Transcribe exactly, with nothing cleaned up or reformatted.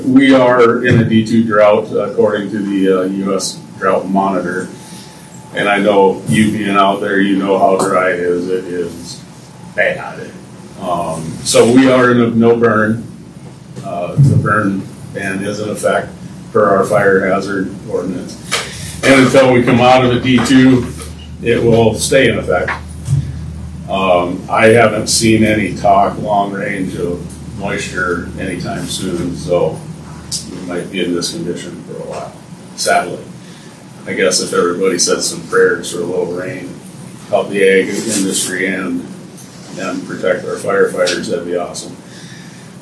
We are in a D two drought according to the uh, U S Drought Monitor. And I know you being out there, you know how dry it is. It is bad. Um, so we are in a no burn. Uh, the burn ban is in effect per our fire hazard ordinance. And until we come out of a D two, it will stay in effect. Um, I haven't seen any talk long range of moisture anytime soon, so we might be in this condition for a while, sadly. I guess if everybody said some prayers for a little rain, help the ag industry and, and protect our firefighters, that'd be awesome.